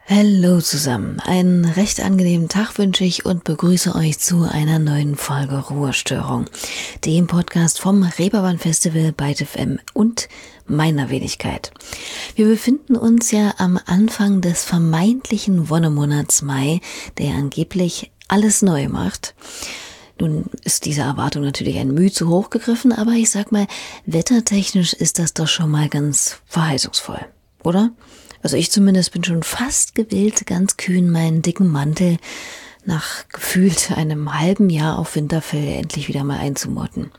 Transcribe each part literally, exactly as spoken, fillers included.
Hallo zusammen, einen recht angenehmen Tag wünsche ich und begrüße euch zu einer neuen Folge Ruhestörung, dem Podcast vom Reeperbahn Festival Byte F M und meiner Wenigkeit. Wir befinden uns ja am Anfang des vermeintlichen Wonnemonats Mai, der angeblich alles neu macht. Nun ist diese Erwartung natürlich ein Mühe zu hoch gegriffen, aber ich sag mal, wettertechnisch ist das doch schon mal ganz verheißungsvoll, oder? Also ich zumindest bin schon fast gewillt, ganz kühn meinen dicken Mantel nach gefühlt einem halben Jahr auf Winterfell endlich wieder mal einzumotten.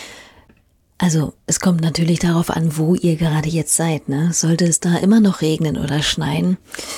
Also es kommt natürlich darauf an, wo ihr gerade jetzt seid, ne? Sollte es da immer noch regnen oder schneien?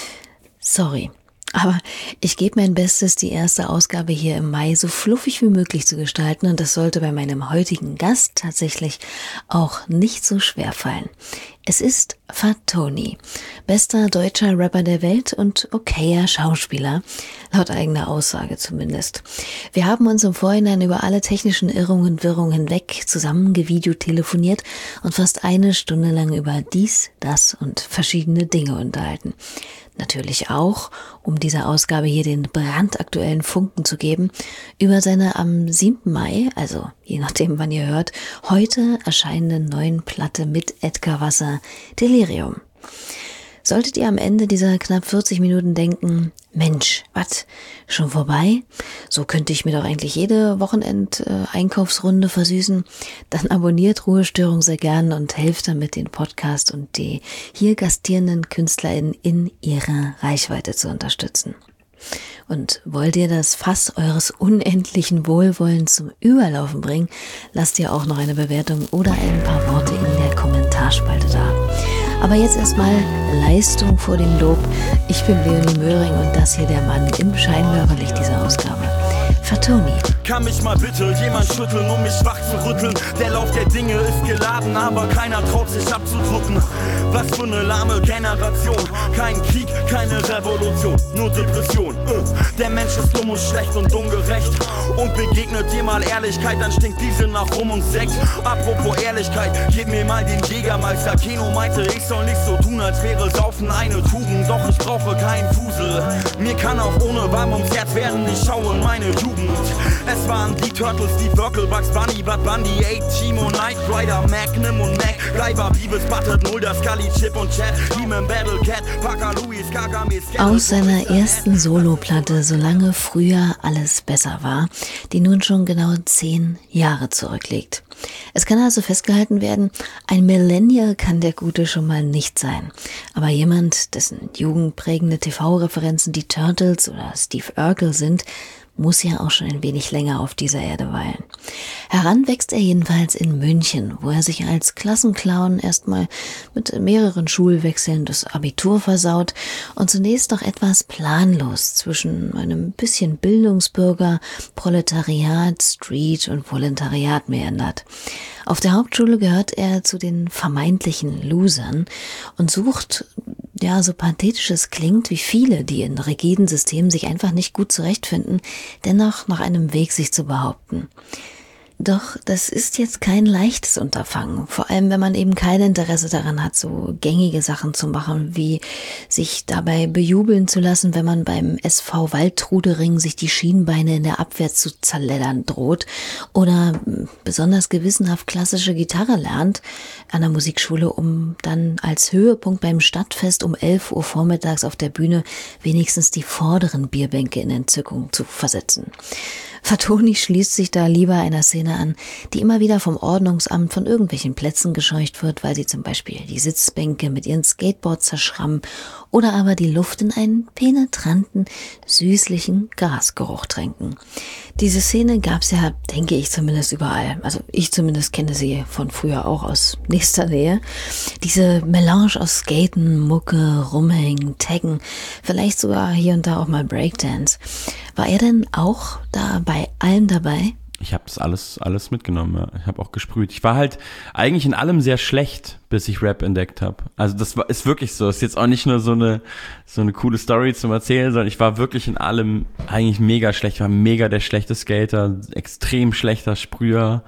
Sorry. Aber ich gebe mein Bestes, die erste Ausgabe hier im Mai so fluffig wie möglich zu gestalten und das sollte bei meinem heutigen Gast tatsächlich auch nicht so schwer fallen. Es ist Fatoni, bester deutscher Rapper der Welt und okayer Schauspieler, laut eigener Aussage zumindest. Wir haben uns im Vorhinein über alle technischen Irrungen und Wirrungen hinweg zusammen gevideotelefoniert und fast eine Stunde lang über dies, das und verschiedene Dinge unterhalten. Natürlich auch, um dieser Ausgabe hier den brandaktuellen Funken zu geben, über seine am siebten Mai, also je nachdem wann ihr hört, heute erscheinende neuen Platte mit Edgar Wasser, Delirium. Solltet ihr am Ende dieser knapp vierzig Minuten denken, Mensch, was, schon vorbei? So könnte ich mir doch eigentlich jede Wochenend-Einkaufsrunde versüßen. Dann abonniert Ruhestörung sehr gern und helft damit, den Podcast und die hier gastierenden KünstlerInnen in ihrer Reichweite zu unterstützen. Und wollt ihr das Fass eures unendlichen Wohlwollens zum Überlaufen bringen, lasst ihr auch noch eine Bewertung oder ein paar Worte in der Kommentarspalte da. Aber jetzt erstmal Leistung vor dem Lob. Ich bin Leonie Möhring und das hier der Mann im Scheinwerferlicht dieser Ausgabe. Fatoni. Kann mich mal bitte jemand schütteln, um mich wach zu rütteln? Der Lauf der Dinge ist geladen, aber keiner traut sich abzudrücken. Was für eine lahme Generation. Kein Krieg, keine Revolution, nur Depression. Der Mensch ist dumm und schlecht und ungerecht. Und begegnet dir mal Ehrlichkeit, dann stinkt diese nach Rum und Sekt. Apropos Ehrlichkeit, gib mir mal den Jägermeister. Keno meinte, ich soll nicht so tun, als wäre Saufen eine Tugend. Doch ich brauche keinen Fusel. Mir kann auch ohne warm ums Herz werden, ich schaue in meine Jugend. Es waren die Turtles, die Burgle, Bugs Bunny, Bud Bundy, A-Team und Knight Rider, Magnum und Mac, Gleiber, Beavis, Butthead, Mulder, Scully, Chip und Chad, Demon, Battle Cat, Parker, Louis, Kagami, Aus seiner ersten Soloplatte Solange früher alles besser war, die nun schon genau zehn Jahre zurückliegt. Es kann also festgehalten werden, ein Millennial kann der Gute schon mal nicht sein. Aber jemand, dessen jugendprägende T V-Referenzen die Turtles oder Steve Urkel sind, muss ja auch schon ein wenig länger auf dieser Erde weilen. Heran wächst er jedenfalls in München, wo er sich als Klassenclown erstmal mit mehreren Schulwechseln das Abitur versaut und zunächst noch etwas planlos zwischen einem bisschen Bildungsbürger, Proletariat, Street und Volontariat meandert. Auf der Hauptschule gehört er zu den vermeintlichen Losern und sucht, ja, so pathetisch es klingt, wie viele, die in rigiden Systemen sich einfach nicht gut zurechtfinden, dennoch nach einem Weg sich zu behaupten. Doch das ist jetzt kein leichtes Unterfangen, vor allem wenn man eben kein Interesse daran hat, so gängige Sachen zu machen, wie sich dabei bejubeln zu lassen, wenn man beim S V Waldtrudering sich die Schienbeine in der Abwehr zu zerleddern droht oder besonders gewissenhaft klassische Gitarre lernt an der Musikschule, um dann als Höhepunkt beim Stadtfest um elf Uhr vormittags auf der Bühne wenigstens die vorderen Bierbänke in Entzückung zu versetzen. Fatoni schließt sich da lieber einer Szene an, die immer wieder vom Ordnungsamt von irgendwelchen Plätzen gescheucht wird, weil sie zum Beispiel die Sitzbänke mit ihren Skateboards zerschrammen oder aber die Luft in einen penetranten, süßlichen Grasgeruch tränken. Diese Szene gab's ja, denke ich, zumindest überall. Also ich zumindest kenne sie von früher auch aus nächster Nähe. Diese Melange aus Skaten, Mucke, Rumhängen, Taggen, vielleicht sogar hier und da auch mal Breakdance. War er denn auch da bei allem dabei? Ich habe das alles, alles mitgenommen, ja. Ich habe auch gesprüht. Ich war halt eigentlich in allem sehr schlecht, bis ich Rap entdeckt habe. Also das war, ist wirklich so. Ist jetzt auch nicht nur so eine, so eine coole Story zum Erzählen, sondern ich war wirklich in allem eigentlich mega schlecht. Ich war mega der schlechte Skater, extrem schlechter Sprüher.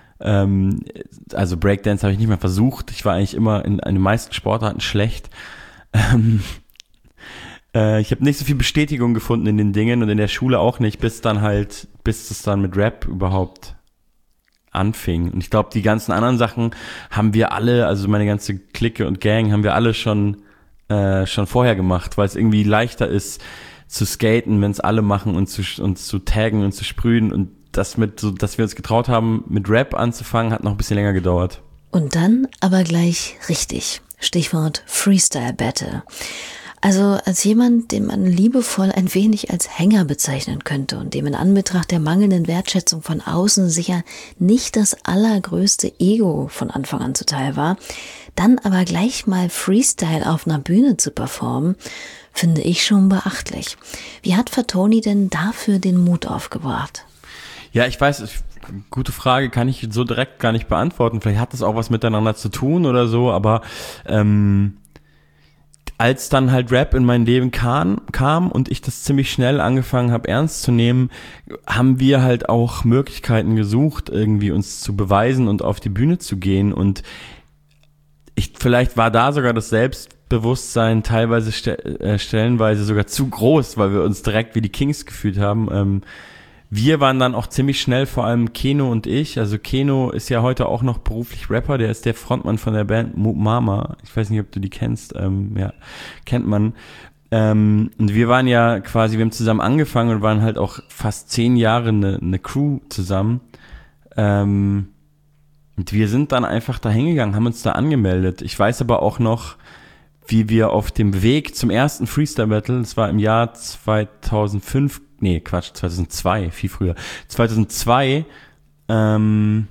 Ähm, also Breakdance habe ich nicht mehr versucht. Ich war eigentlich immer in, in den meisten Sportarten schlecht. Ähm, äh, ich habe nicht so viel Bestätigung gefunden in den Dingen und in der Schule auch nicht, bis dann halt, bis es dann mit Rap überhaupt anfing. Und ich glaube, die ganzen anderen Sachen haben wir alle, also meine ganze Clique und Gang, haben wir alle schon äh, schon vorher gemacht, weil es irgendwie leichter ist zu skaten, wenn es alle machen und zu, und zu taggen und zu sprühen. Und das mit, so, dass wir uns getraut haben, mit Rap anzufangen, hat noch ein bisschen länger gedauert. Und dann aber gleich richtig. Stichwort Freestyle Battle. Also als jemand, den man liebevoll ein wenig als Hänger bezeichnen könnte und dem in Anbetracht der mangelnden Wertschätzung von außen sicher nicht das allergrößte Ego von Anfang an zuteil war, dann aber gleich mal Freestyle auf einer Bühne zu performen, finde ich schon beachtlich. Wie hat Fatoni denn dafür den Mut aufgebracht? Ja, ich weiß, gute Frage, kann ich so direkt gar nicht beantworten. Vielleicht hat das auch was miteinander zu tun oder so, aber ähm, als dann halt Rap in mein Leben kam, kam und ich das ziemlich schnell angefangen habe ernst zu nehmen, haben wir halt auch Möglichkeiten gesucht, irgendwie uns zu beweisen und auf die Bühne zu gehen. Und ich, vielleicht war da sogar das Selbstbewusstsein teilweise st- äh, stellenweise sogar zu groß, weil wir uns direkt wie die Kings gefühlt haben. Ähm, wir waren dann auch ziemlich schnell, vor allem Keno und ich. Also Keno ist ja heute auch noch beruflich Rapper, der ist der Frontmann von der Band Moop Mama. Ich weiß nicht, ob du die kennst. Ähm, ja, kennt man. Ähm, und wir waren ja quasi, wir haben zusammen angefangen und waren halt auch fast zehn Jahre eine, eine Crew zusammen. Ähm, und wir sind dann einfach da hingegangen, haben uns da angemeldet. Ich weiß aber auch noch, wie wir auf dem Weg zum ersten Freestyle Battle, das war im Jahr zweitausendfünf, nee, Quatsch, zweitausendzwei, viel früher, zweitausendzwei, ähm,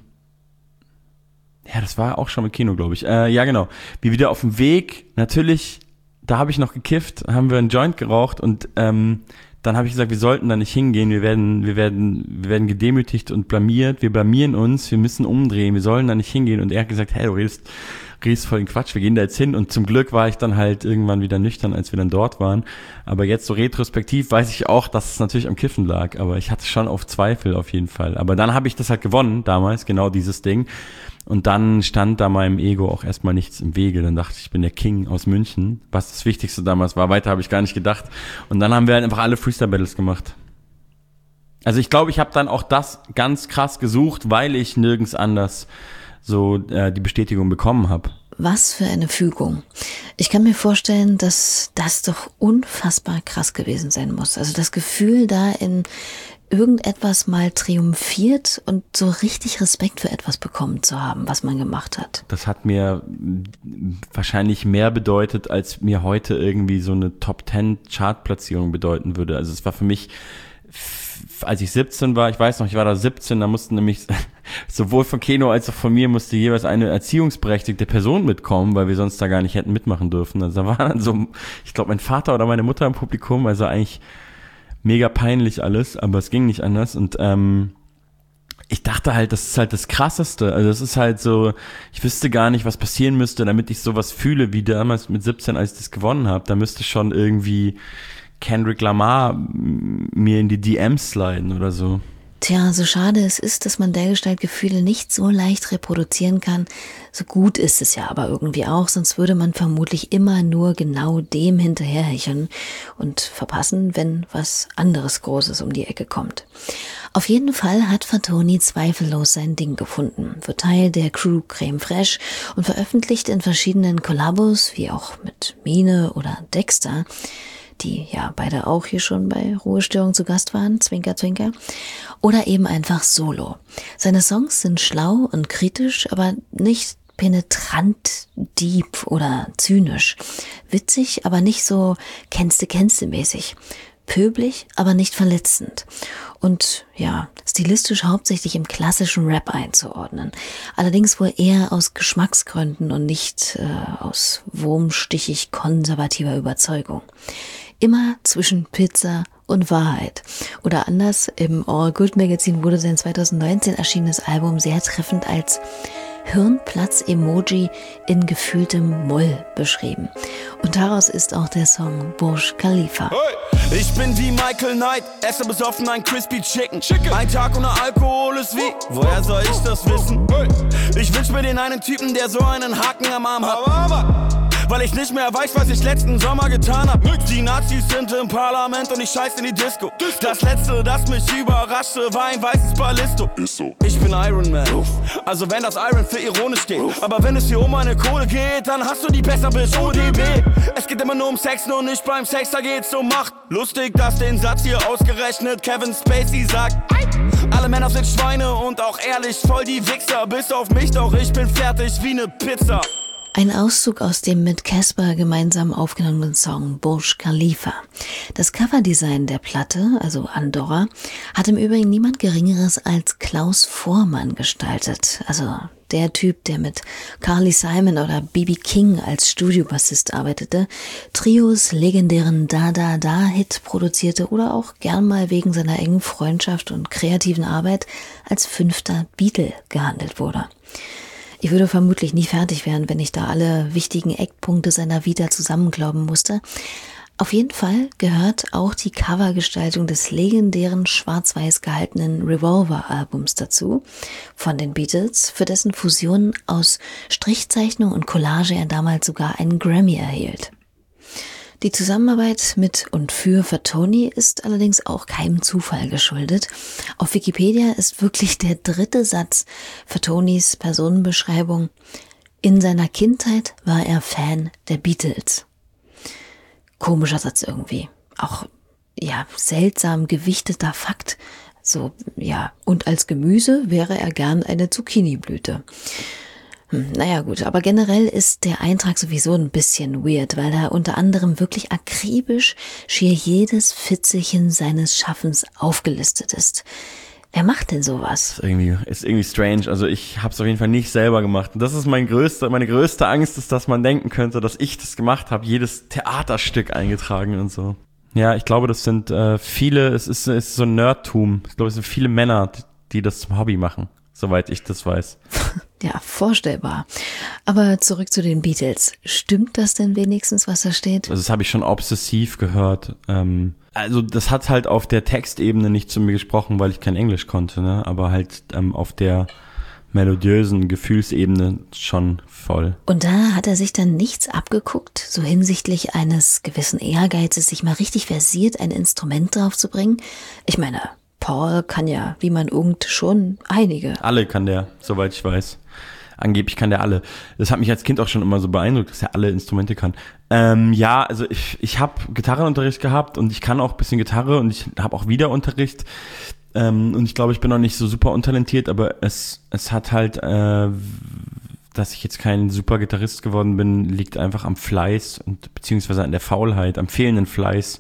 ja, das war auch schon mit Kino, glaube ich, äh, ja, genau, wie wieder auf dem Weg, natürlich, da habe ich noch gekifft, haben wir einen Joint geraucht und ähm, dann habe ich gesagt, wir sollten da nicht hingehen, wir werden, wir werden, wir werden gedemütigt und blamiert, wir blamieren uns, wir müssen umdrehen, wir sollen da nicht hingehen. Und er hat gesagt, hey, du redest, redest voll den Quatsch, wir gehen da jetzt hin. Und zum Glück war ich dann halt irgendwann wieder nüchtern, als wir dann dort waren. Aber jetzt so retrospektiv weiß ich auch, dass es natürlich am Kiffen lag, aber ich hatte schon auf Zweifel auf jeden Fall. Aber dann habe ich das halt gewonnen damals, genau dieses Ding. Und dann stand da meinem Ego auch erstmal nichts im Wege. Dann dachte ich, ich bin der King aus München, was das Wichtigste damals war. Weiter habe ich gar nicht gedacht. Und dann haben wir halt einfach alle Freestyle-Battles gemacht. Also ich glaube, ich habe dann auch das ganz krass gesucht, weil ich nirgends anders so äh, die Bestätigung bekommen habe. Was für eine Fügung. Ich kann mir vorstellen, dass das doch unfassbar krass gewesen sein muss. Also das Gefühl, da in irgendetwas mal triumphiert und so richtig Respekt für etwas bekommen zu haben, was man gemacht hat. Das hat mir wahrscheinlich mehr bedeutet, als mir heute irgendwie so eine Top Ten Chartplatzierung bedeuten würde. Also es war für mich, als ich siebzehn war, ich weiß noch, ich war da siebzehn, da mussten nämlich sowohl von Keno als auch von mir musste jeweils eine erziehungsberechtigte Person mitkommen, weil wir sonst da gar nicht hätten mitmachen dürfen. Also da war dann so, ich glaube, mein Vater oder meine Mutter im Publikum, also eigentlich mega peinlich alles, aber es ging nicht anders und ähm, ich dachte halt, das ist halt das Krasseste, also es ist halt so, ich wüsste gar nicht, was passieren müsste, damit ich sowas fühle, wie damals mit siebzehn, als ich das gewonnen habe, da müsste schon irgendwie Kendrick Lamar mir in die D Ms sliden oder so. Tja, so schade es ist, dass man dergestalt Gefühle nicht so leicht reproduzieren kann, so gut ist es ja aber irgendwie auch, sonst würde man vermutlich immer nur genau dem hinterherhecheln und verpassen, wenn was anderes Großes um die Ecke kommt. Auf jeden Fall hat Fatoni zweifellos sein Ding gefunden, wird Teil der Crew Creme Fraiche und veröffentlicht in verschiedenen Kollabos, wie auch mit Mine oder Dexter, die ja beide auch hier schon bei Ruhestörung zu Gast waren, Zwinker, Zwinker, oder eben einfach solo. Seine Songs sind schlau und kritisch, aber nicht penetrant, deep oder zynisch. Witzig, aber nicht so kennste, kennste mäßig. Pöbelig, aber nicht verletzend. Und ja, stilistisch hauptsächlich im klassischen Rap einzuordnen. Allerdings wohl eher aus Geschmacksgründen und nicht äh, aus wurmstichig konservativer Überzeugung. Immer zwischen Pizza und Wahrheit. Oder anders, im All Good Magazine wurde sein zweitausendneunzehn erschienenes Album sehr treffend als Hirnplatz-Emoji in gefühltem Moll beschrieben. Und daraus ist auch der Song Burj Khalifa. Hey, ich bin wie Michael Knight, esse besoffen ein Crispy Chicken. Chicken. Ein Tag ohne Alkohol ist wie, woher soll ich das wissen? Hey. Ich wünsch mir den einen Typen, der so einen Haken am Arm hat. Aber, aber. weil ich nicht mehr weiß, was ich letzten Sommer getan hab. Die Nazis sind im Parlament und ich scheiß in die Disco. Das letzte, das mich überraschte, war ein weißes Ballisto. Ich bin Iron Man, also wenn das Iron für ironisch geht. Aber wenn es hier um meine Kohle geht, dann hast du die besser bis O D B. Es geht immer nur um Sex, nur nicht beim Sex, da geht's um Macht. Lustig, dass den Satz hier ausgerechnet Kevin Spacey sagt. Alle Männer sind Schweine und auch ehrlich voll die Wichser. Bis auf mich, doch ich bin fertig wie ne Pizza. Ein Auszug aus dem mit Casper gemeinsam aufgenommenen Song Burj Khalifa. Das Coverdesign der Platte, also Andorra, hat im Übrigen niemand Geringeres als Klaus Voormann gestaltet. Also der Typ, der mit Carly Simon oder B B King als Studiobassist arbeitete, Trios legendären Da-Da-Da-Hit produzierte oder auch gern mal wegen seiner engen Freundschaft und kreativen Arbeit als fünfter Beatle gehandelt wurde. Ich würde vermutlich nie fertig werden, wenn ich da alle wichtigen Eckpunkte seiner Vita zusammenklauben musste. Auf jeden Fall gehört auch die Covergestaltung des legendären schwarz-weiß gehaltenen Revolver-Albums dazu, von den Beatles, für dessen Fusion aus Strichzeichnung und Collage er damals sogar einen Grammy erhielt. Die Zusammenarbeit mit und für Fatoni ist allerdings auch keinem Zufall geschuldet. Auf Wikipedia ist wirklich der dritte Satz Fatonis Personenbeschreibung: In seiner Kindheit war er Fan der Beatles. Komischer Satz irgendwie. Auch, ja, seltsam gewichteter Fakt. So, ja, und als Gemüse wäre er gern eine Zucchiniblüte. Hm, naja gut, aber generell ist der Eintrag sowieso ein bisschen weird, weil da unter anderem wirklich akribisch schier jedes Fitzelchen seines Schaffens aufgelistet ist. Wer macht denn sowas? Ist irgendwie, ist irgendwie strange. Also ich habe es auf jeden Fall nicht selber gemacht. Und das ist mein größte, meine größte Angst, ist, dass man denken könnte, dass ich das gemacht habe, jedes Theaterstück eingetragen und so. Ja, ich glaube, das sind äh, viele, es ist, es ist so ein Nerdtum. Ich glaube, es sind viele Männer, die das zum Hobby machen, soweit ich das weiß. Ja, vorstellbar. Aber zurück zu den Beatles. Stimmt das denn wenigstens, was da steht? Also das habe ich schon obsessiv gehört. Ähm, also das hat halt auf der Textebene nicht zu mir gesprochen, weil ich kein Englisch konnte, ne? Aber halt ähm, auf der melodiösen Gefühlsebene schon voll. Und da hat er sich dann nichts abgeguckt, so hinsichtlich eines gewissen Ehrgeizes, sich mal richtig versiert ein Instrument draufzubringen? Ich meine, Paul kann ja, wie man ungt, schon einige. Alle kann der, soweit ich weiß. Angeblich kann der alle. Das hat mich als Kind auch schon immer so beeindruckt, dass er alle Instrumente kann. Ähm, ja, also ich, ich habe Gitarrenunterricht gehabt und ich kann auch ein bisschen Gitarre und ich habe auch wieder Unterricht. Ähm, und ich glaube, ich bin noch nicht so super untalentiert, aber es, es hat halt, äh, dass ich jetzt kein super Gitarrist geworden bin, liegt einfach am Fleiß und beziehungsweise an der Faulheit, am fehlenden Fleiß.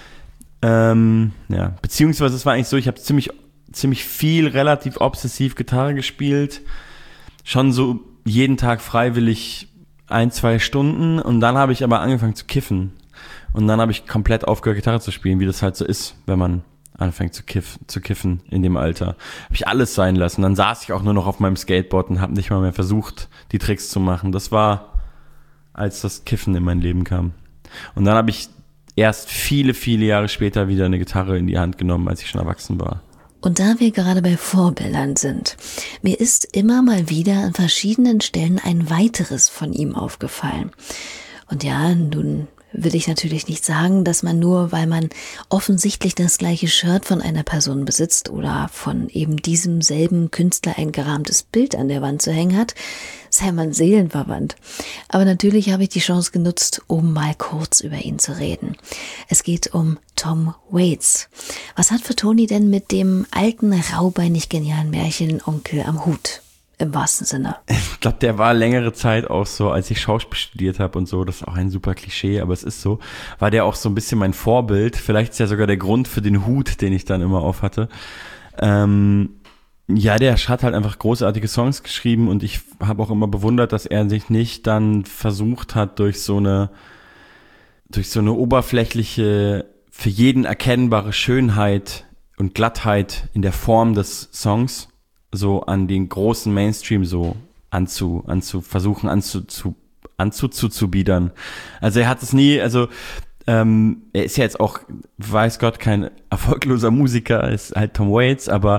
Ähm, ja, beziehungsweise es war eigentlich so, ich habe ziemlich, ziemlich viel, relativ obsessiv Gitarre gespielt. Schon so jeden Tag freiwillig ein, zwei Stunden und dann habe ich aber angefangen zu kiffen. Und dann habe ich komplett aufgehört, Gitarre zu spielen, wie das halt so ist, wenn man anfängt zu, kiff, zu kiffen in dem Alter. Habe ich alles sein lassen. Dann saß ich auch nur noch auf meinem Skateboard und habe nicht mal mehr versucht, die Tricks zu machen. Das war, als das Kiffen in mein Leben kam. Und dann habe ich erst viele, viele Jahre später wieder eine Gitarre in die Hand genommen, als ich schon erwachsen war. Und da wir gerade bei Vorbildern sind, mir ist immer mal wieder an verschiedenen Stellen ein weiteres von ihm aufgefallen. Und ja, nun will ich natürlich nicht sagen, dass man nur, weil man offensichtlich das gleiche Shirt von einer Person besitzt oder von eben diesem selben Künstler ein gerahmtes Bild an der Wand zu hängen hat, sei man seelenverwandt. Aber natürlich habe ich die Chance genutzt, um mal kurz über ihn zu reden. Es geht um Tom Waits. Was hat Fatoni denn mit dem alten, raubeinig genialen Märchenonkel am Hut? Im wahrsten Sinne. Ich glaube, der war längere Zeit auch so, als ich Schauspiel studiert habe und so, das ist auch ein super Klischee, aber es ist so, war der auch so ein bisschen mein Vorbild. Vielleicht ist ja sogar der Grund für den Hut, den ich dann immer auf hatte. Ähm, ja, der hat halt einfach großartige Songs geschrieben und ich habe auch immer bewundert, dass er sich nicht dann versucht hat, durch so eine, durch so eine oberflächliche, für jeden erkennbare Schönheit und Glattheit in der Form des Songs so an den großen Mainstream so anzu, anzu versuchen anzu, zu, anzuzubiedern. Also er hat es nie, also ähm, er ist ja jetzt auch, weiß Gott, kein erfolgloser Musiker, ist halt Tom Waits, aber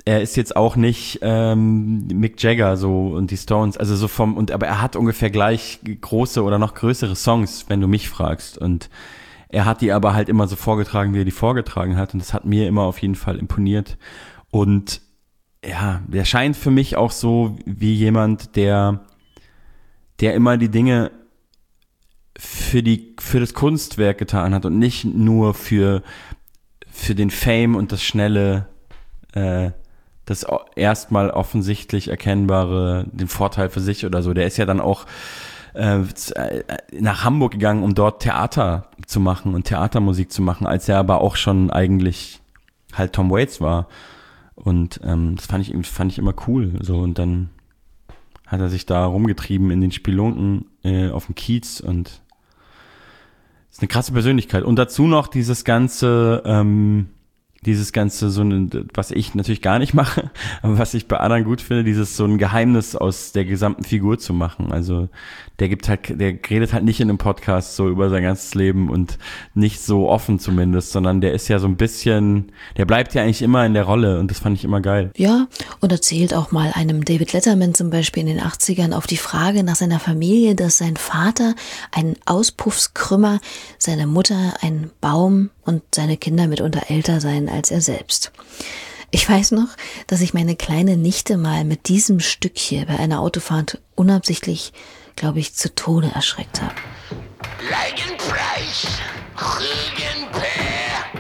er ist jetzt auch nicht ähm, Mick Jagger so und die Stones, also so vom, und aber er hat ungefähr gleich große oder noch größere Songs, wenn du mich fragst. Und er hat die aber halt immer so vorgetragen, wie er die vorgetragen hat. Und das hat mir immer auf jeden Fall imponiert. Und ja, der scheint für mich auch so wie jemand, der, der immer die Dinge für die, für das Kunstwerk getan hat und nicht nur für, für den Fame und das schnelle, äh, das erstmal offensichtlich erkennbare, den Vorteil für sich oder so. Der ist ja dann auch äh, nach Hamburg gegangen, um dort Theater zu machen und Theatermusik zu machen, als er aber auch schon eigentlich halt Tom Waits war. Und ähm, das fand ich, fand ich immer cool. So, und dann hat er sich da rumgetrieben in den Spelunken äh, auf dem Kiez und ist eine krasse Persönlichkeit. Und dazu noch dieses ganze, ähm, dieses ganze, so eine, was ich natürlich gar nicht mache, aber was ich bei anderen gut finde, dieses so ein Geheimnis aus der gesamten Figur zu machen. Also der gibt halt, der redet halt nicht in einem Podcast so über sein ganzes Leben und nicht so offen zumindest, sondern der ist ja so ein bisschen, der bleibt ja eigentlich immer in der Rolle und das fand ich immer geil. Ja, und erzählt auch mal einem David Letterman zum Beispiel in den achtzigern auf die Frage nach seiner Familie, dass sein Vater ein Auspuffskrümmer, seine Mutter ein Baum und seine Kinder mitunter älter seien als er selbst. Ich weiß noch, dass ich meine kleine Nichte mal mit diesem Stück hier bei einer Autofahrt unabsichtlich, glaube ich, zu Tode erschreckt habe. Leigenpreis, Rügenpeer,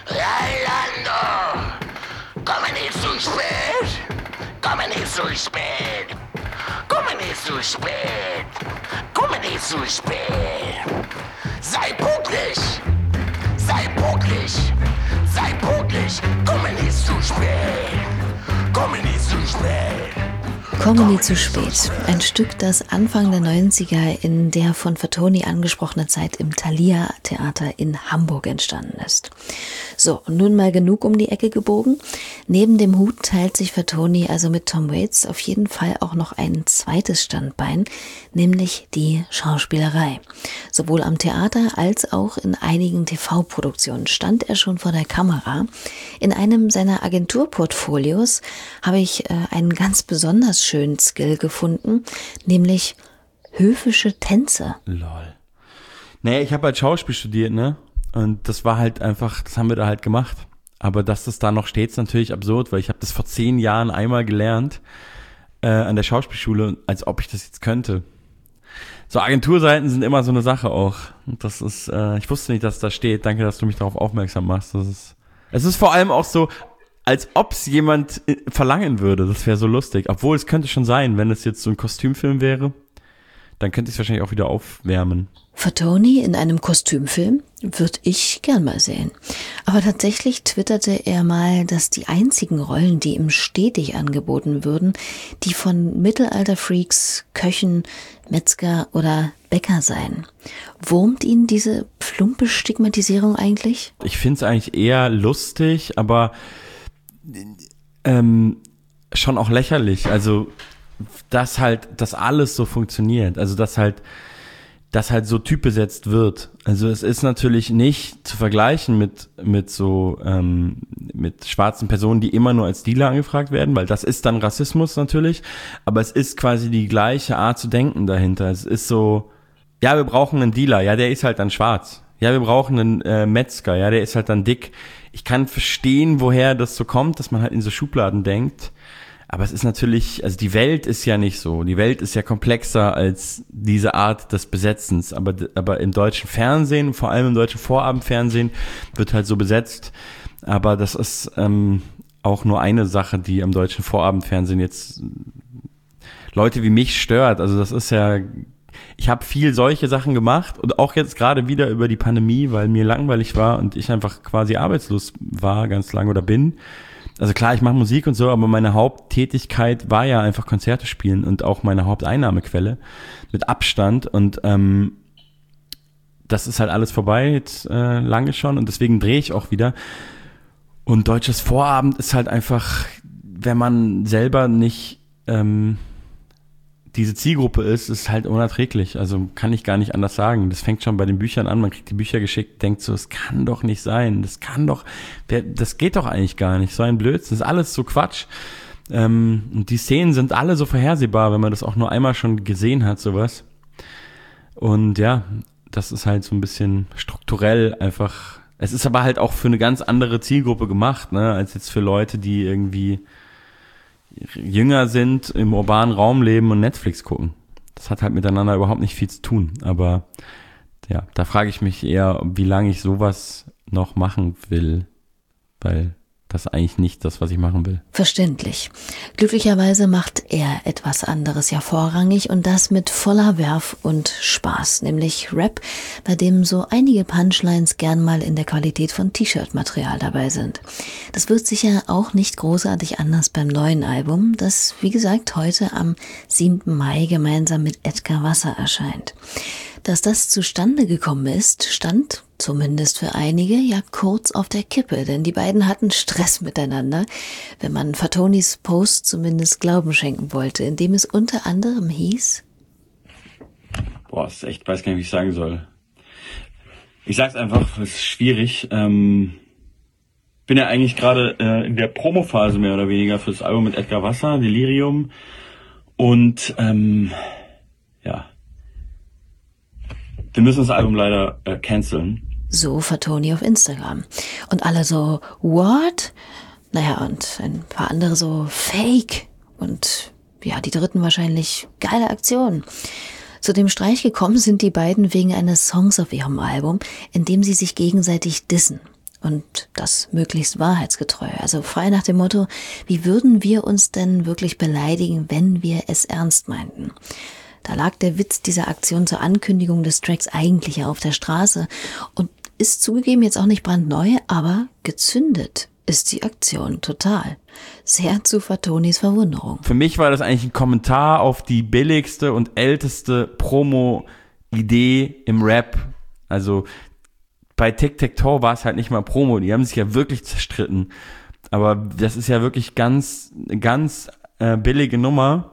Reilando, komme nicht zu spät, komme nicht zu spät, komme nicht zu spät, komme nicht zu spät, sei pünktlich, sei pünktlich, sei pünktlich, komme nicht zu spät, komme nicht zu spät. Komme nie zu spät. Ein Stück, das Anfang der neunziger in der von Fatoni angesprochene Zeit im Thalia-Theater in Hamburg entstanden ist. So, und nun mal genug um die Ecke gebogen. Neben dem Hut teilt sich Fatoni also mit Tom Waits auf jeden Fall auch noch ein zweites Standbein, nämlich die Schauspielerei. Sowohl am Theater als auch in einigen T V-Produktionen stand er schon vor der Kamera. In einem seiner Agenturportfolios habe ich äh, einen ganz besonders schönen Skill gefunden, nämlich höfische Tänze. Lol. Naja, ich habe halt Schauspiel studiert, ne? Und das war halt einfach, das haben wir da halt gemacht. Aber dass das da noch steht, ist natürlich absurd, weil ich habe das vor zehn Jahren einmal gelernt äh, an der Schauspielschule, als ob ich das jetzt könnte. So Agenturseiten sind immer so eine Sache auch. Und das ist, äh, ich wusste nicht, dass da steht. Danke, dass du mich darauf aufmerksam machst. Das ist, es ist vor allem auch so, als ob es jemand verlangen würde. Das wäre so lustig. Obwohl, es könnte schon sein, wenn es jetzt so ein Kostümfilm wäre, dann könnte ich es wahrscheinlich auch wieder aufwärmen. Fatoni in einem Kostümfilm würde ich gern mal sehen. Aber tatsächlich twitterte er mal, dass die einzigen Rollen, die ihm stetig angeboten würden, die von Mittelalterfreaks, Köchen, Metzger oder Bäcker seien. Wurmt ihn diese plumpe Stigmatisierung eigentlich? Ich finde es eigentlich eher lustig, aber ähm, schon auch lächerlich. Also, dass halt, dass alles so funktioniert. Also, dass halt dass halt so typbesetzt wird. Also es ist natürlich nicht zu vergleichen mit mit so ähm, mit schwarzen Personen, die immer nur als Dealer angefragt werden, weil das ist dann Rassismus natürlich, aber es ist quasi die gleiche Art zu denken dahinter. Es ist so, ja, wir brauchen einen Dealer, ja, der ist halt dann schwarz. Ja, wir brauchen einen äh, Metzger, ja, der ist halt dann dick. Ich kann verstehen, woher das so kommt, dass man halt in so Schubladen denkt. Aber es ist natürlich, also die Welt ist ja nicht so. Die Welt ist ja komplexer als diese Art des Besetzens. Aber, aber im deutschen Fernsehen, vor allem im deutschen Vorabendfernsehen, wird halt so besetzt. Aber das ist ähm, auch nur eine Sache, die am deutschen Vorabendfernsehen jetzt Leute wie mich stört. Also das ist ja, ich habe viel solche Sachen gemacht und auch jetzt gerade wieder über die Pandemie, weil mir langweilig war und ich einfach quasi arbeitslos war ganz lange oder bin. Also klar, ich mache Musik und so, aber meine Haupttätigkeit war ja einfach Konzerte spielen und auch meine Haupteinnahmequelle mit Abstand und ähm, das ist halt alles vorbei jetzt äh, lange schon und deswegen drehe ich auch wieder. Und deutsches Vorabend ist halt einfach, wenn man selber nicht ähm, diese Zielgruppe ist, ist halt unerträglich. Also kann ich gar nicht anders sagen. Das fängt schon bei den Büchern an. Man kriegt die Bücher geschickt, denkt so, es kann doch nicht sein. Das kann doch, das geht doch eigentlich gar nicht. So ein Blödsinn. Das ist alles so Quatsch. Ähm, und die Szenen sind alle so vorhersehbar, wenn man das auch nur einmal schon gesehen hat, sowas. Und ja, das ist halt so ein bisschen strukturell einfach. Es ist aber halt auch für eine ganz andere Zielgruppe gemacht, ne, als jetzt für Leute, die irgendwie jünger sind, im urbanen Raum leben und Netflix gucken. Das hat halt miteinander überhaupt nicht viel zu tun. Aber ja, da frage ich mich eher, wie lange ich sowas noch machen will, weil das ist eigentlich nicht das, was ich machen will. Verständlich. Glücklicherweise macht er etwas anderes ja vorrangig und das mit voller Werf und Spaß, nämlich Rap, bei dem so einige Punchlines gern mal in der Qualität von T-Shirt-Material dabei sind. Das wird sicher auch nicht großartig anders beim neuen Album, das, wie gesagt, heute am siebten Mai gemeinsam mit Edgar Wasser erscheint. Dass das zustande gekommen ist, stand, zumindest für einige, ja kurz auf der Kippe, denn die beiden hatten Stress miteinander, wenn man Fatonis Post zumindest Glauben schenken wollte, indem es unter anderem hieß: Boah, ist echt, weiß gar nicht, wie ich sagen soll. Ich sag's einfach, es ist schwierig. Ähm, bin ja eigentlich gerade äh, in der Promophase mehr oder weniger für das Album mit Edgar Wasser, Delirium. Und ähm, ja, wir müssen das Album leider äh, canceln. So Fatoni auf Instagram. Und alle so, what? Naja, und ein paar andere so, fake. Und ja, die dritten wahrscheinlich, geile Aktion. Zu dem Streich gekommen sind die beiden wegen eines Songs auf ihrem Album, in dem sie sich gegenseitig dissen. Und das möglichst wahrheitsgetreu. Also frei nach dem Motto, wie würden wir uns denn wirklich beleidigen, wenn wir es ernst meinten? Da lag der Witz dieser Aktion zur Ankündigung des Tracks eigentlich ja auf der Straße und ist zugegeben jetzt auch nicht brandneu, aber gezündet ist die Aktion total. Sehr zu Fatonis Verwunderung. Für mich war das eigentlich ein Kommentar auf die billigste und älteste Promo-Idee im Rap. Also bei Tic-Tac-Toe war es halt nicht mal Promo, die haben sich ja wirklich zerstritten. Aber das ist ja wirklich ganz, ganz äh, billige Nummer.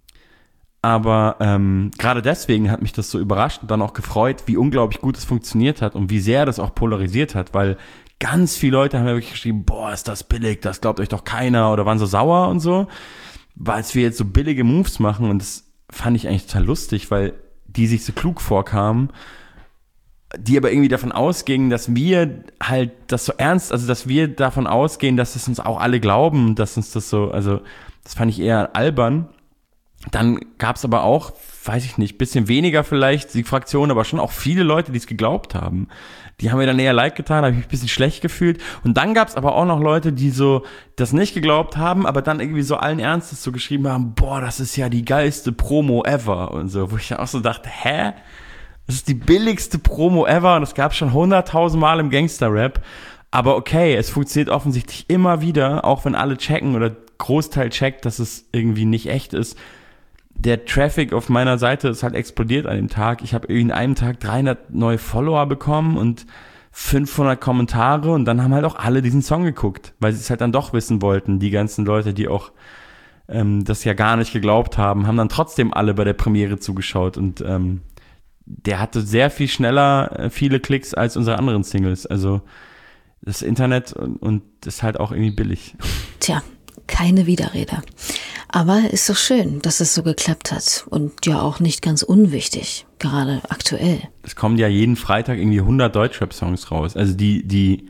Aber ähm, gerade deswegen hat mich das so überrascht und dann auch gefreut, wie unglaublich gut es funktioniert hat und wie sehr das auch polarisiert hat, weil ganz viele Leute haben ja wirklich geschrieben, boah, ist das billig, das glaubt euch doch keiner, oder waren so sauer und so, weil wir jetzt so billige Moves machen, und das fand ich eigentlich total lustig, weil die sich so klug vorkamen, die aber irgendwie davon ausgingen, dass wir halt das so ernst, also dass wir davon ausgehen, dass es uns auch alle glauben, dass uns das so, also das fand ich eher albern. Dann gab es aber auch, weiß ich nicht, bisschen weniger vielleicht die Fraktion, aber schon auch viele Leute, die es geglaubt haben. Die haben mir dann eher leid getan, habe ich mich ein bisschen schlecht gefühlt. Und dann gab es aber auch noch Leute, die so das nicht geglaubt haben, aber dann irgendwie so allen Ernstes so geschrieben haben, boah, das ist ja die geilste Promo ever und so. Wo ich dann auch so dachte, hä? Das ist die billigste Promo ever, und das gab es schon hunderttausend Mal im Gangster-Rap. Aber okay, es funktioniert offensichtlich immer wieder, auch wenn alle checken oder Großteil checkt, dass es irgendwie nicht echt ist. Der Traffic auf meiner Seite ist halt explodiert an dem Tag. Ich habe irgendwie in einem Tag dreihundert neue Follower bekommen und fünfhundert Kommentare, und dann haben halt auch alle diesen Song geguckt, weil sie es halt dann doch wissen wollten. Die ganzen Leute, die auch ähm, das ja gar nicht geglaubt haben, haben dann trotzdem alle bei der Premiere zugeschaut, und ähm, der hatte sehr viel schneller äh, viele Klicks als unsere anderen Singles. Also das Internet und, und ist halt auch irgendwie billig. Tja, keine Widerrede. Aber ist doch schön, dass es so geklappt hat und ja auch nicht ganz unwichtig, gerade aktuell. Es kommen ja jeden Freitag irgendwie hundert Deutschrap-Songs raus, also die, die,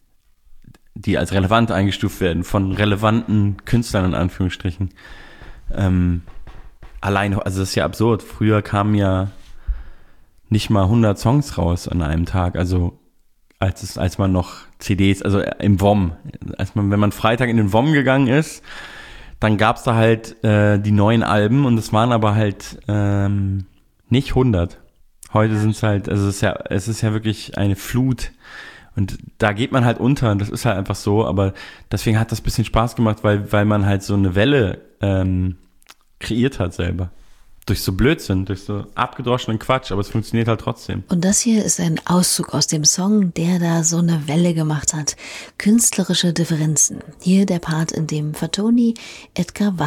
die als relevant eingestuft werden von relevanten Künstlern in Anführungsstrichen. Ähm, allein, also das ist ja absurd. Früher kamen ja nicht mal hundert Songs raus an einem Tag, also als es, als man noch C Ds, also im W O M, als man, wenn man Freitag in den W O M gegangen ist, dann gab's da halt äh, die neuen Alben, und es waren aber halt ähm, nicht hundert. Heute sind's halt, also es ist ja, es ist ja wirklich eine Flut, und da geht man halt unter, und das ist halt einfach so, aber deswegen hat das ein bisschen Spaß gemacht, weil, weil man halt so eine Welle ähm, kreiert hat selber. Durch so Blödsinn, durch so abgedroschenen Quatsch, aber es funktioniert halt trotzdem. Und das hier ist ein Auszug aus dem Song, der da so eine Welle gemacht hat. Künstlerische Differenzen. Hier der Part, in dem Fatoni Edgar Wasser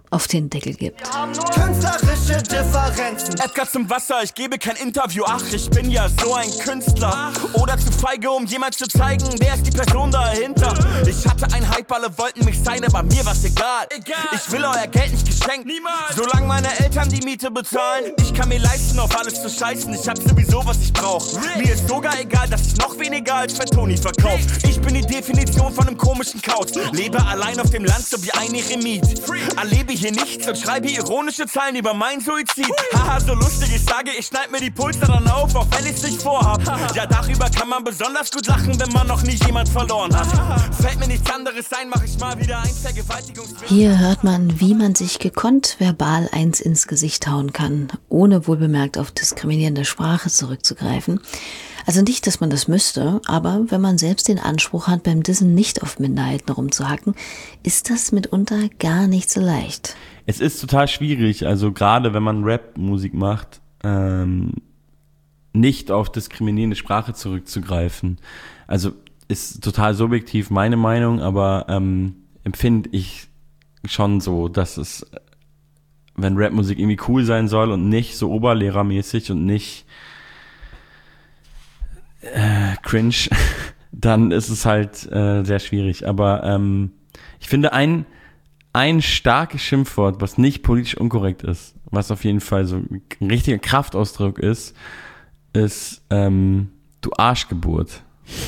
auf den Deckel gibt. Künstlerische Differenzen. Edgar zum Wasser, ich gebe kein Interview. Ach, ich bin ja so ein Künstler. Oder zu feige, um jemand zu zeigen, wer ist die Person dahinter. Ich hatte ein Hype, alle wollten mich sein, aber mir war's egal. Ich will euer Geld nicht geschenkt. Niemals. Solange meine Eltern die Miete bezahlen. Ich kann mir leisten, auf alles zu scheißen. Ich hab sowieso, was ich brauch. Mir ist sogar egal, dass ich noch weniger als Fatoni verkauf. Ich bin die Definition von einem komischen Couch. Lebe allein auf dem Land, so wie ein Eremit. Erlebe hier nichts und schreibe ironische Zeilen über meinen Suizid. Haha, so lustig, ich sage, ich schneid mir die Pulse dann auf, auch wenn ich's nicht vorhab. Ja, darüber kann man besonders gut lachen, wenn man noch nie jemand verloren hat. Fällt mir nichts anderes ein, mach ich mal wieder ein Vergewaltigungsfilm. Hier hört man, wie man sich gekonnt verbal eins ins Gesicht hauen kann, ohne wohlbemerkt auf diskriminierende Sprache zurückzugreifen. Also nicht, dass man das müsste, aber wenn man selbst den Anspruch hat, beim Dissen nicht auf Minderheiten rumzuhacken, ist das mitunter gar nicht so leicht. Es ist total schwierig, also gerade wenn man Rap-Musik macht, ähm, nicht auf diskriminierende Sprache zurückzugreifen. Also ist total subjektiv meine Meinung, aber ähm, empfinde ich schon so, dass es, wenn Rap-Musik irgendwie cool sein soll und nicht so oberlehrermäßig und nicht Äh, cringe, dann ist es halt äh, sehr schwierig. Aber ähm, ich finde ein, ein starkes Schimpfwort, was nicht politisch unkorrekt ist, was auf jeden Fall so ein richtiger Kraftausdruck ist, ist ähm, du Arschgeburt.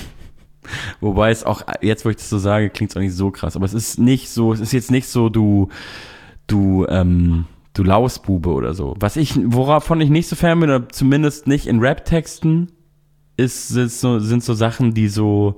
Wobei es auch, jetzt wo ich das so sage, klingt es auch nicht so krass. Aber es ist nicht so, es ist jetzt nicht so, du, du, ähm, du Lausbube oder so. Was ich, woravon ich nicht so fern bin, oder zumindest nicht in Rap-Texten, Ist, sind, so, sind so Sachen, die so,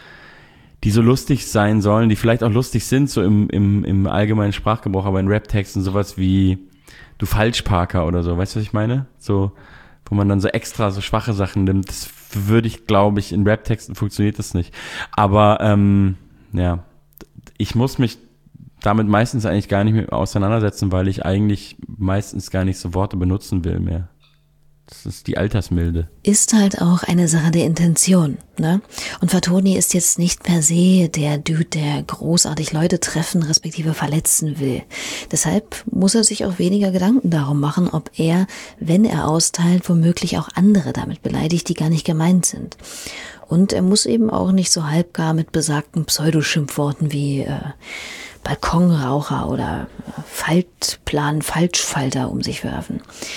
die so lustig sein sollen, die vielleicht auch lustig sind, so im, im, im allgemeinen Sprachgebrauch, aber in Rap-Texten sowas wie du Falschparker oder so, weißt du, was ich meine? So, wo man dann so extra so schwache Sachen nimmt, das würde ich, glaube ich, in Rap-Texten funktioniert das nicht. Aber, ähm, ja, ich muss mich damit meistens eigentlich gar nicht mehr auseinandersetzen, weil ich eigentlich meistens gar nicht so Worte benutzen will mehr. Das ist die Altersmilde. Ist halt auch eine Sache der Intention, ne? Und Fatoni ist jetzt nicht per se der Dude, der großartig Leute treffen, respektive verletzen will. Deshalb muss er sich auch weniger Gedanken darum machen, ob er, wenn er austeilt, womöglich auch andere damit beleidigt, die gar nicht gemeint sind. Und er muss eben auch nicht so halbgar mit besagten Pseudoschimpfworten wie äh, Balkonraucher oder Faltplan, Falschfalter um sich werfen.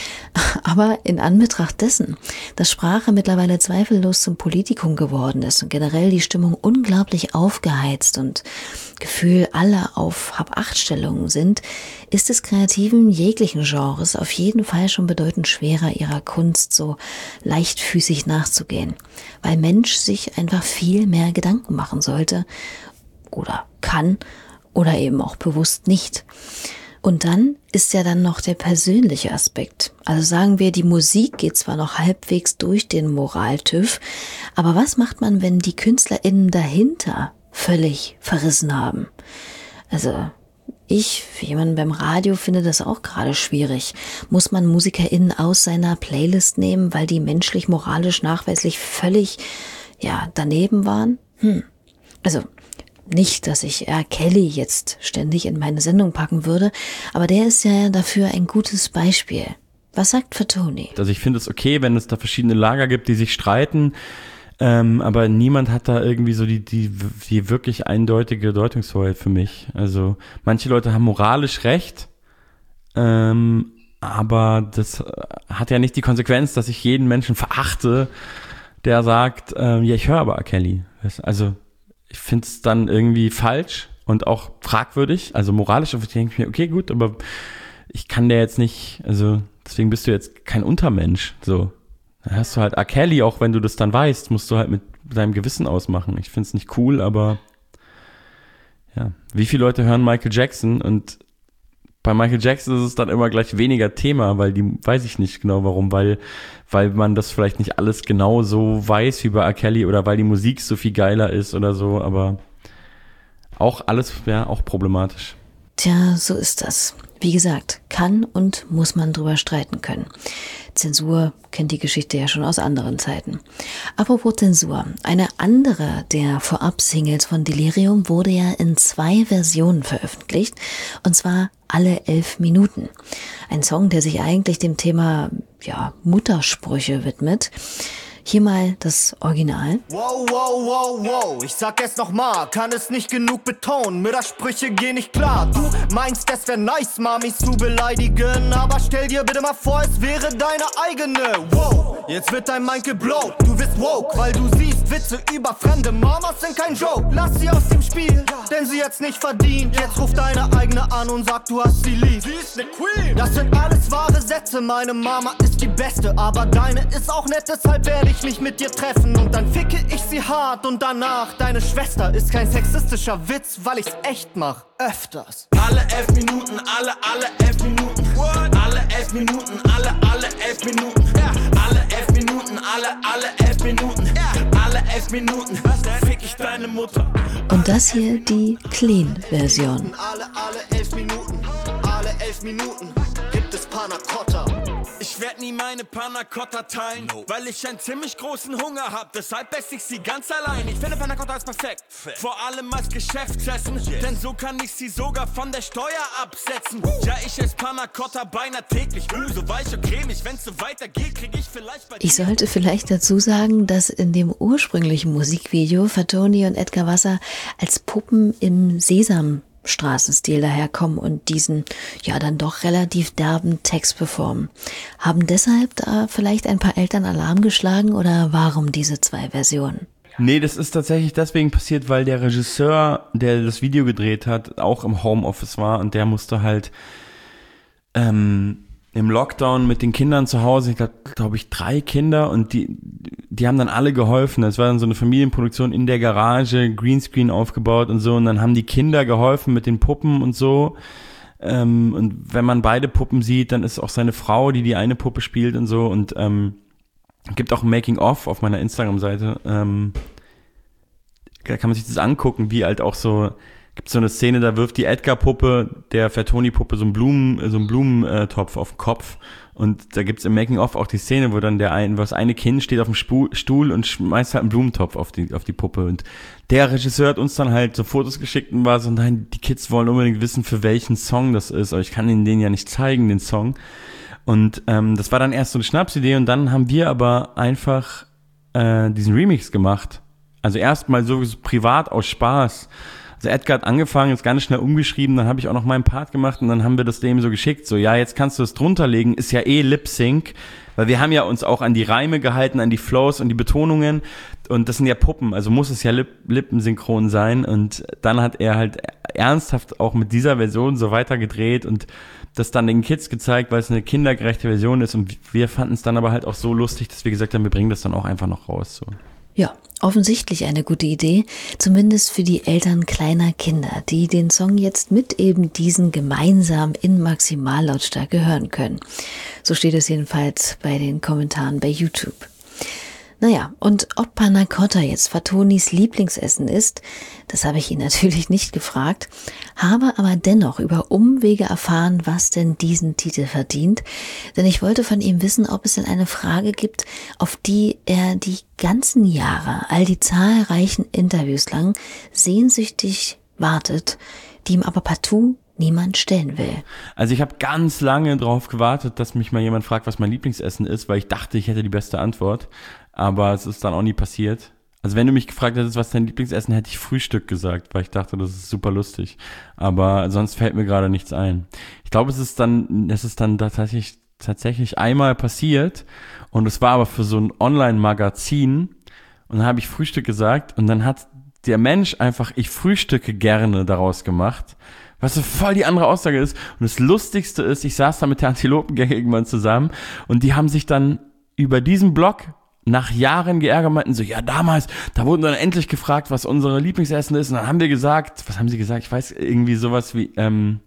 Aber in Anbetracht dessen, dass Sprache mittlerweile zweifellos zum Politikum geworden ist und generell die Stimmung unglaublich aufgeheizt und Gefühl alle auf Hab-Acht-Stellungen sind, ist es Kreativen jeglichen Genres auf jeden Fall schon bedeutend schwerer, ihrer Kunst so leichtfüßig nachzugehen, weil Mensch sich einfach viel mehr Gedanken machen sollte oder kann oder eben auch bewusst nicht. Und dann ist ja dann noch der persönliche Aspekt. Also sagen wir, die Musik geht zwar noch halbwegs durch den Moral-TÜV, aber was macht man, wenn die KünstlerInnen dahinter völlig verrissen haben? Also ich, für jemanden beim Radio, finde das auch gerade schwierig. Muss man MusikerInnen aus seiner Playlist nehmen, weil die menschlich, moralisch, nachweislich völlig, ja, daneben waren? Hm. Also nicht, dass ich R. Kelly jetzt ständig in meine Sendung packen würde, aber der ist ja dafür ein gutes Beispiel. Was sagt Fatoni? Also ich finde es okay, wenn es da verschiedene Lager gibt, die sich streiten, ähm, aber niemand hat da irgendwie so die, die, die wirklich eindeutige Deutungshoheit für mich. Also manche Leute haben moralisch recht, ähm, aber das hat ja nicht die Konsequenz, dass ich jeden Menschen verachte, der sagt, ähm, ja, ich höre aber R. Kelly. Also ich finde es dann irgendwie falsch und auch fragwürdig, also moralisch, ich denke mir, okay, gut, aber ich kann der jetzt nicht, also deswegen bist du jetzt kein Untermensch, so. Da hast du halt R. Kelly, auch wenn du das dann weißt, musst du halt mit deinem Gewissen ausmachen. Ich finde es nicht cool, aber ja, wie viele Leute hören Michael Jackson und bei Michael Jackson ist es dann immer gleich weniger Thema, weil die, weiß ich nicht genau warum, weil, weil man das vielleicht nicht alles genau so weiß wie bei R. Kelly oder weil die Musik so viel geiler ist oder so, aber auch alles, ja, auch problematisch. Tja, so ist das. Wie gesagt, kann und muss man drüber streiten können. Zensur kennt die Geschichte ja schon aus anderen Zeiten. Apropos Zensur. Eine andere der Vorab-Singles von Delirium wurde ja in zwei Versionen veröffentlicht. Und zwar alle elf Minuten. Ein Song, der sich eigentlich dem Thema, ja, Muttersprüche widmet. Hier mal das Original. Wow, wow, wow, wow, ich sag es nochmal, kann es nicht genug betonen, Muttersprüche gehen nicht klar. Du meinst, es wär nice, Mamis zu beleidigen, aber stell dir bitte mal vor, es wäre deine eigene. Wow, jetzt wird dein Mind geblowt, du wirst woke, weil du siehst Witze über fremde Mamas sind kein Joke. Lass sie aus dem Spiel, denn sie hat's nicht verdient. Jetzt ruf deine eigene an und sag, du hast sie lieb. Sie ist ne Queen. Das sind alles wahre Sätze, meine Mama ist die Beste, aber deine ist auch nett, deshalb werde ich mich mit dir treffen und dann ficke ich sie hart und danach. Deine Schwester ist kein sexistischer Witz, weil ich's echt mach, öfters. Alle elf Minuten, alle, alle elf Minuten. What? Alle elf Minuten, alle, alle elf Minuten. Ja. Alle elf Minuten, alle, alle elf Minuten. Ja. Alle elf Minuten, was denn? Fick ich deine Mutter. Und das hier die Clean-Version. Alle, alle elf Minuten, alle elf Minuten gibt es Panna Cotta. Ich werd nie meine Panna Cotta teilen, no. Weil ich einen ziemlich großen Hunger hab. Deshalb esse ich sie ganz allein. Ich finde Panna Cotta ist perfekt, Fett. Vor allem als Geschäftsessen, yes. Denn so kann ich sie sogar von der Steuer absetzen. uh. Ja, ich esse Panna Cotta beinahe täglich. uh, So weich und cremig, wenn's so weitergeht, krieg ich vielleicht bei Ich sollte vielleicht dazu sagen, dass in dem ursprünglichen Musikvideo Fatoni und Edgar Wasser als Puppen im Sesam Straßenstil daherkommen und diesen ja dann doch relativ derben Text performen. Haben deshalb da vielleicht ein paar Eltern Alarm geschlagen oder warum diese zwei Versionen? Nee, das ist tatsächlich deswegen passiert, weil der Regisseur, der das Video gedreht hat, auch im Homeoffice war und der musste halt ähm, im Lockdown mit den Kindern zu Hause, ich glaube, glaub ich, drei Kinder und die die haben dann alle geholfen. Das war dann so eine Familienproduktion in der Garage, Greenscreen aufgebaut und so und dann haben die Kinder geholfen mit den Puppen und so. Ähm, und wenn man beide Puppen sieht, dann ist auch seine Frau, die die eine Puppe spielt und so und ähm, gibt auch ein Making-of auf meiner Instagram-Seite. Ähm, da kann man sich das angucken, wie halt auch so, gibt so eine Szene, da wirft die Edgar-Puppe der Fatoni-Puppe so einen Blumen, so einen Blumentopf auf den Kopf. Und da gibt's im Making-of auch die Szene, wo dann der ein, was eine Kind steht auf dem Stuhl und schmeißt halt einen Blumentopf auf die, auf die Puppe. Und der Regisseur hat uns dann halt so Fotos geschickt und war so, nein, die Kids wollen unbedingt wissen, für welchen Song das ist. Aber ich kann ihnen den ja nicht zeigen, den Song. Und ähm, das war dann erst so eine Schnapsidee und dann haben wir aber einfach äh, diesen Remix gemacht. Also erstmal so privat aus Spaß. Also Edgar hat angefangen, ist ganz schnell umgeschrieben, dann habe ich auch noch meinen Part gemacht und dann haben wir das dem so geschickt, so ja, jetzt kannst du das drunter legen, ist ja eh Lip-Sync, weil wir haben ja uns auch an die Reime gehalten, an die Flows und die Betonungen und das sind ja Puppen, also muss es ja Lip- lippensynchron sein und dann hat er halt ernsthaft auch mit dieser Version so weitergedreht und das dann den Kids gezeigt, weil es eine kindergerechte Version ist und wir fanden es dann aber halt auch so lustig, dass wir gesagt haben, wir bringen das dann auch einfach noch raus, so. Ja, offensichtlich eine gute Idee, zumindest für die Eltern kleiner Kinder, die den Song jetzt mit eben diesen gemeinsam in Maximallautstärke hören können. So steht es jedenfalls bei den Kommentaren bei YouTube. Naja, und ob Panna Cotta jetzt Fatonis Lieblingsessen ist, das habe ich ihn natürlich nicht gefragt, habe aber dennoch über Umwege erfahren, was denn diesen Titel verdient. Denn ich wollte von ihm wissen, ob es denn eine Frage gibt, auf die er die ganzen Jahre, all die zahlreichen Interviews lang sehnsüchtig wartet, die ihm aber partout niemand stellen will. Also ich habe ganz lange drauf gewartet, dass mich mal jemand fragt, was mein Lieblingsessen ist, weil ich dachte, ich hätte die beste Antwort. Aber es ist dann auch nie passiert. Also wenn du mich gefragt hättest, was dein Lieblingsessen, hätte ich Frühstück gesagt, weil ich dachte, das ist super lustig. Aber sonst fällt mir gerade nichts ein. Ich glaube, es ist dann, es ist dann tatsächlich, tatsächlich einmal passiert und es war aber für so ein Online-Magazin und dann habe ich Frühstück gesagt und dann hat der Mensch einfach, ich frühstücke gerne daraus gemacht, was so voll die andere Aussage ist. Und das Lustigste ist, ich saß da mit der Antilopengang irgendwann zusammen und die haben sich dann über diesen Blog nach Jahren geärgert, meinten so, ja damals, da wurden dann endlich gefragt, was unsere Lieblingsessen ist und dann haben wir gesagt, was haben sie gesagt, ich weiß, irgendwie sowas wie, ähm,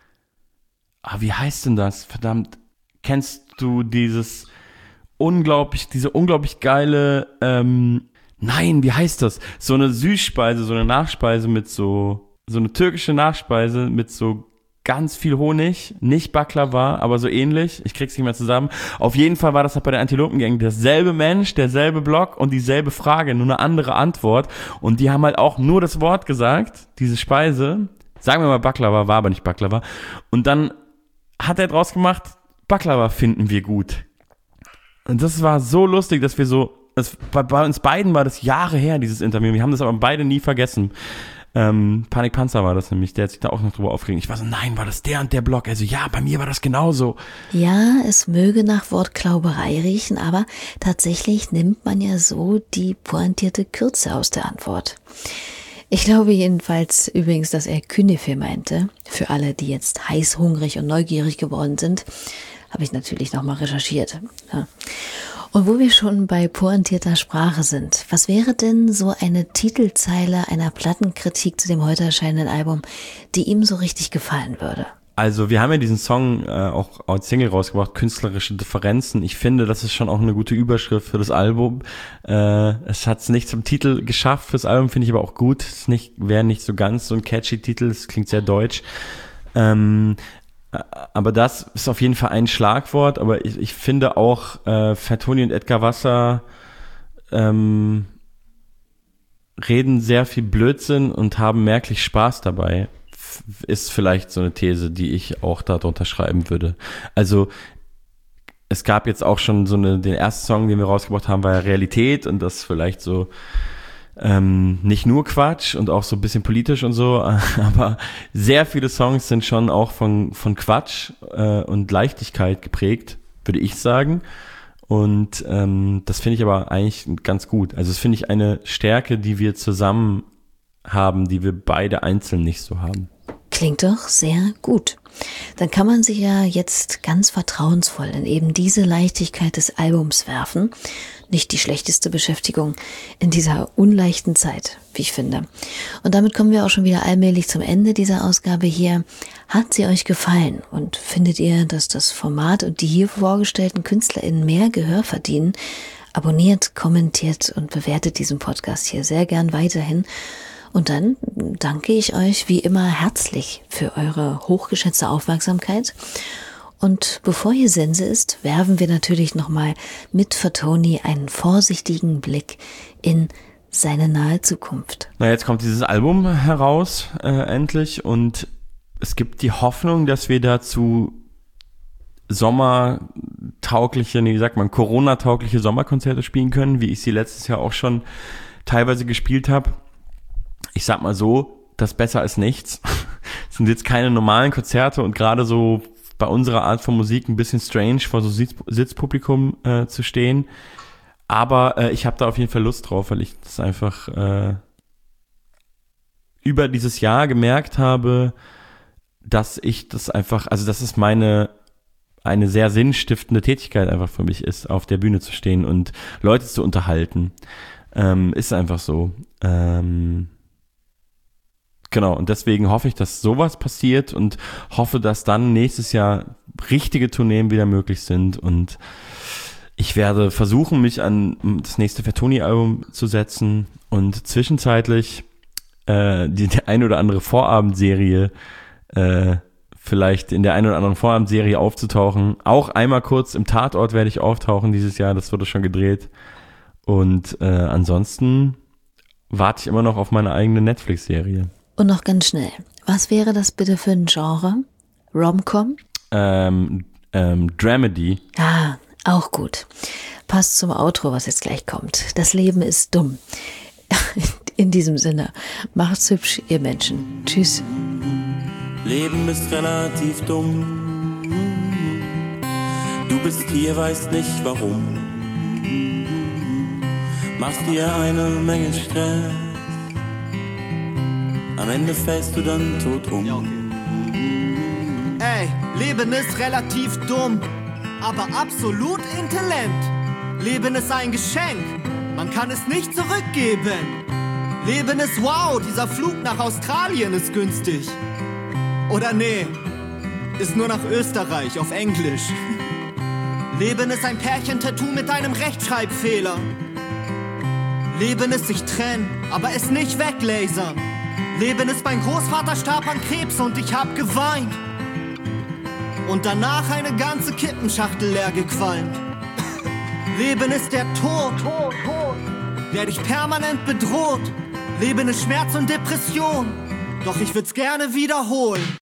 ah, wie heißt denn das, verdammt, kennst du dieses unglaublich, diese unglaublich geile, ähm, nein, wie heißt das, so eine Süßspeise, so eine Nachspeise mit so, so eine türkische Nachspeise mit so ganz viel Honig, nicht Baklava, aber so ähnlich. Ich krieg's nicht mehr zusammen. Auf jeden Fall war das halt bei der Antilopengang derselbe Mensch, derselbe Blog und dieselbe Frage, nur eine andere Antwort. Und die haben halt auch nur das Wort gesagt, diese Speise. Sagen wir mal Baklava, war aber nicht Baklava. Und dann hat er draus gemacht, Baklava finden wir gut. Und das war so lustig, dass wir so, das, bei, bei uns beiden war das Jahre her, dieses Interview. Wir haben das aber beide nie vergessen. Ähm, Panik Panzer war das nämlich, der hat sich da auch noch drüber aufgeregt. Ich war so, nein, war das der und der Blog? Also ja, bei mir war das genauso. Ja, es möge nach Wortklauberei riechen, aber tatsächlich nimmt man ja so die pointierte Kürze aus der Antwort. Ich glaube jedenfalls übrigens, dass er Künefe meinte. Für alle, die jetzt heißhungrig und neugierig geworden sind, habe ich natürlich nochmal recherchiert. Ja. Und wo wir schon bei pointierter Sprache sind, was wäre denn so eine Titelzeile einer Plattenkritik zu dem heute erscheinenden Album, die ihm so richtig gefallen würde? Also wir haben ja diesen Song äh, auch als Single rausgebracht, Künstlerische Differenzen. Ich finde, das ist schon auch eine gute Überschrift für das Album. Äh, es hat es nicht zum Titel geschafft fürs Album, finde ich aber auch gut. Es nicht, wäre nicht so ganz so ein catchy Titel, es klingt sehr deutsch. Ähm, aber das ist auf jeden Fall ein Schlagwort, aber ich, ich finde auch äh, Fatoni und Edgar Wasser ähm, reden sehr viel Blödsinn und haben merklich Spaß dabei. Ist vielleicht so eine These, die ich auch darunter schreiben würde. Also es gab jetzt auch schon so eine, den ersten Song, den wir rausgebracht haben, war ja Realität und das vielleicht so ähm, nicht nur Quatsch und auch so ein bisschen politisch und so, aber sehr viele Songs sind schon auch von, von Quatsch äh, und Leichtigkeit geprägt, würde ich sagen. Und ähm, das finde ich aber eigentlich ganz gut. Also das finde ich eine Stärke, die wir zusammen haben, die wir beide einzeln nicht so haben. Klingt doch sehr gut. Dann kann man sich ja jetzt ganz vertrauensvoll in eben diese Leichtigkeit des Albums werfen. Nicht die schlechteste Beschäftigung in dieser unleichten Zeit, wie ich finde. Und damit kommen wir auch schon wieder allmählich zum Ende dieser Ausgabe hier. Hat sie euch gefallen und findet ihr, dass das Format und die hier vorgestellten KünstlerInnen mehr Gehör verdienen? Abonniert, kommentiert und bewertet diesen Podcast hier sehr gern weiterhin. Und dann danke ich euch wie immer herzlich für eure hochgeschätzte Aufmerksamkeit. Und bevor hier Sense ist, werfen wir natürlich nochmal mit Fatoni einen vorsichtigen Blick in seine nahe Zukunft. Na, jetzt kommt dieses Album heraus, äh, endlich. Und es gibt die Hoffnung, dass wir dazu sommertaugliche, nee, wie sagt man, Corona-taugliche Sommerkonzerte spielen können, wie ich sie letztes Jahr auch schon teilweise gespielt habe. Ich sag mal so, das besser als nichts. Es sind jetzt keine normalen Konzerte und gerade so bei unserer Art von Musik ein bisschen strange, vor so Sitz- Sitzpublikum äh, zu stehen. Aber äh, ich habe da auf jeden Fall Lust drauf, weil ich das einfach äh, über dieses Jahr gemerkt habe, dass ich das einfach, also dass es meine eine sehr sinnstiftende Tätigkeit einfach für mich ist, auf der Bühne zu stehen und Leute zu unterhalten. Ähm, ist einfach so. Ähm, Genau, und deswegen hoffe ich, dass sowas passiert und hoffe, dass dann nächstes Jahr richtige Tourneen wieder möglich sind und ich werde versuchen, mich an das nächste Fatoni-Album zu setzen und zwischenzeitlich äh, die, die eine oder andere Vorabendserie äh, vielleicht in der einen oder anderen Vorabendserie aufzutauchen. Auch einmal kurz im Tatort werde ich auftauchen dieses Jahr, das wurde schon gedreht und äh, ansonsten warte ich immer noch auf meine eigene Netflix-Serie. Und noch ganz schnell, was wäre das bitte für ein Genre? Rom-Com? Ähm, ähm, Dramedy. Ah, auch gut. Passt zum Outro, was jetzt gleich kommt. Das Leben ist dumm. In diesem Sinne, macht's hübsch, ihr Menschen. Tschüss. Leben ist relativ dumm. Du bist hier, weißt nicht warum. Machst dir eine Menge Stress. Am Ende fällst du dann tot um. Ey, Leben ist relativ dumm, aber absolut intelligent. Leben ist ein Geschenk, man kann es nicht zurückgeben. Leben ist wow, dieser Flug nach Australien ist günstig. Oder nee, ist nur nach Österreich auf Englisch. Leben ist ein Pärchentattoo mit einem Rechtschreibfehler. Leben ist sich trennen, aber es nicht weglasern. Leben ist, mein Großvater starb an Krebs und ich hab geweint. und danach eine ganze Kippenschachtel leer gequalmt. Leben ist der Tod, der dich permanent bedroht. Leben ist Schmerz und Depression, doch ich würd's gerne wiederholen.